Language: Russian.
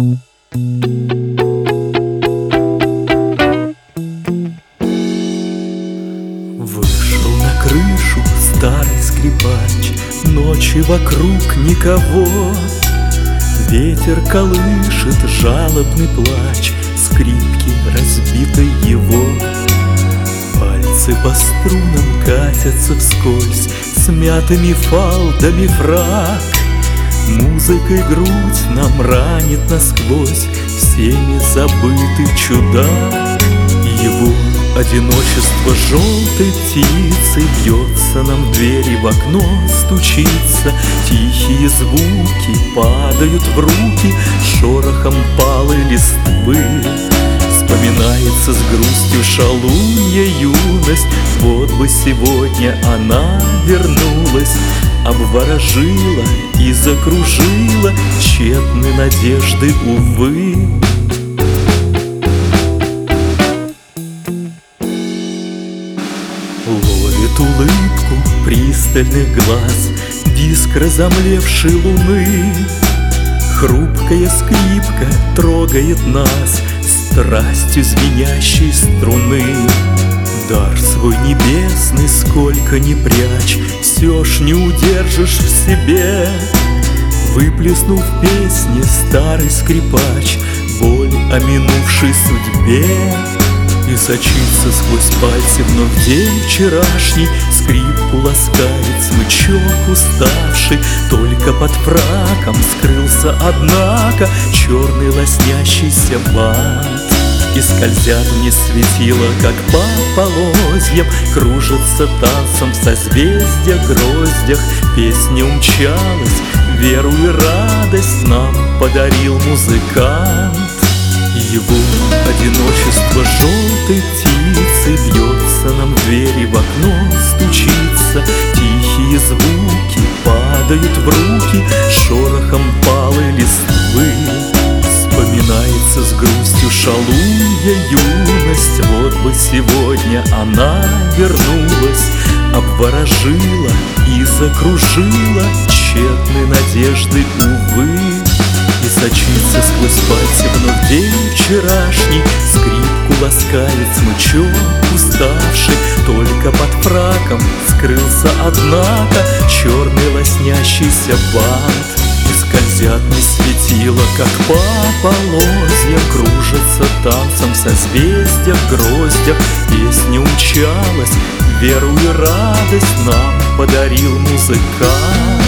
Вышел на крышу старый скрипач, ночи вокруг никого. Ветер колышет жалобный плач скрипки разбитой его. Пальцы по струнам катятся вскользь смятыми фалдами фрак. Музыкой грудь нам ранит насквозь всеми забытый чудак. Его одиночество желтой птицей бьется нам в двери, в окно стучится. Тихие звуки падают в руки шорохом палой листвы. Вспоминается с грустью шалунья юность. Вот бы сегодня она вернулась, обворожила и закружила тщетны надежды, увы. Ловит улыбку пристальных глаз диск разомлевшей луны. Хрупкая скрипка трогает нас страстью звенящей струны. Дар свой небесный сколько ни прячь, все ж не удержишь в себе. Выплеснув в песне старый скрипач боль о минувшей судьбе. И сочится сквозь пальцы вновь день вчерашний. Скрипку ласкает смычок уставший. Только под фраком скрылся, однако, черный лоснящийся бант. И скользят мне светила, как по полозьям, кружатся танцем созвездия гроздях. Песня умчалась, веру и радость нам подарил музыкант. Его одиночество желтой птицы бьется нам в двери, в окно стучится. Тихие звуки падают в руки шорохом палой листвы. Вспоминается с грустью шалунья юность. Вот бы сегодня она вернулась, обворожила и закружила тщетны надежды, увы. И сочится сквозь пальцы вновь день вчерашний. Скрипку ласкает смычок уставший. Только под фраком скрылся, однако, черный лоснящийся бант. И скользят мне светила, как по полозьям, кружатся танцем созвездия в гроздях. Песня умчалась, веру и радость нам подарил музыкант.